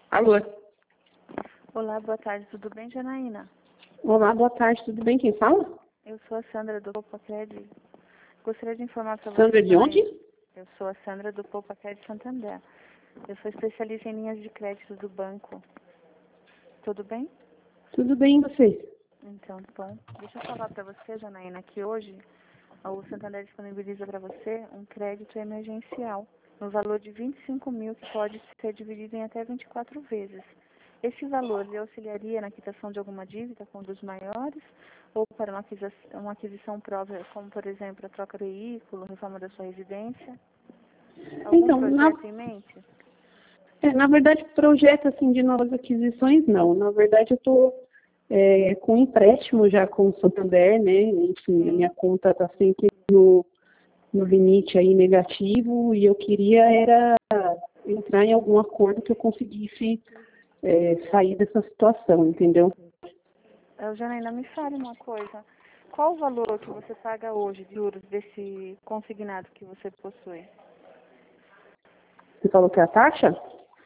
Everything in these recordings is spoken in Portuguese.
Alô? Olá, boa tarde, tudo bem, Janaína? Olá, boa tarde, tudo bem? Quem fala? Eu sou a Sandra do PoupaCred. Gostaria de informar para você, Sandra de Janaína. onde? Eu sou a Sandra do PoupaCred Santander. Eu sou especialista em linhas de crédito do banco. Tudo bem? Tudo bem, e você? Então, bom. Deixa eu falar para você, Janaína, que hoje o Santander disponibiliza para você um crédito emergencial no valor de 25 mil, que pode ser dividido em até 24 vezes. Esse valor lhe auxiliaria na quitação de alguma dívida com um dos maiores ou para uma aquisição própria, como, por exemplo, a troca de veículo, reforma da sua residência? Algum Então, projeto em mente? na verdade, projeto assim, de novas aquisições, não. Na verdade, eu estou com empréstimo já com o Santander, né? Enfim, a minha conta está sempre no limite aí negativo e eu queria era entrar em algum acordo que eu conseguisse sair dessa situação, entendeu? Janaína, me fale uma coisa. Qual o valor que você paga hoje de juros desse consignado que você possui? Você falou que é a taxa?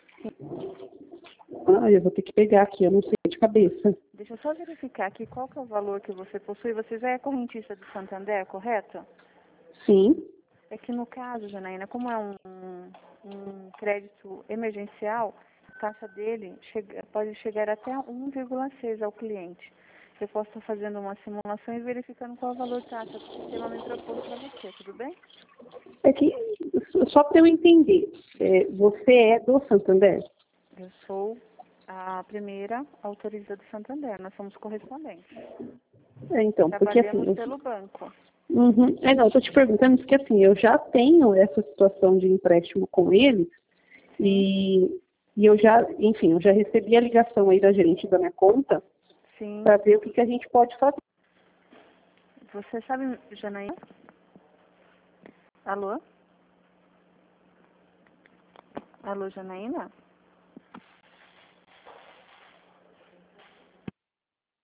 Ah, eu vou ter que pegar aqui, eu não sei de cabeça. Deixa eu só verificar aqui qual que é o valor que você possui. Você já é correntista do Santander, correto? Sim. É que no caso, Janaína, como é um crédito emergencial, a taxa dele pode chegar até 1,6 ao cliente. Eu posso estar fazendo uma simulação e verificando qual é o valor taxa que o sistema me propôs para você, tudo bem? É que, só para eu entender, você é do Santander? Eu sou a primeira autoriza do Santander, nós somos correspondentes. Então, porque assim... Trabalhamos pelo banco. Uhum. Não, eu tô te perguntando porque assim, eu já tenho essa situação de empréstimo com eles Sim, e eu já, enfim, eu já recebi a ligação aí da gerente da minha conta sim. para ver o que a gente pode fazer. Você sabe, Janaína? Alô? Alô, Janaína?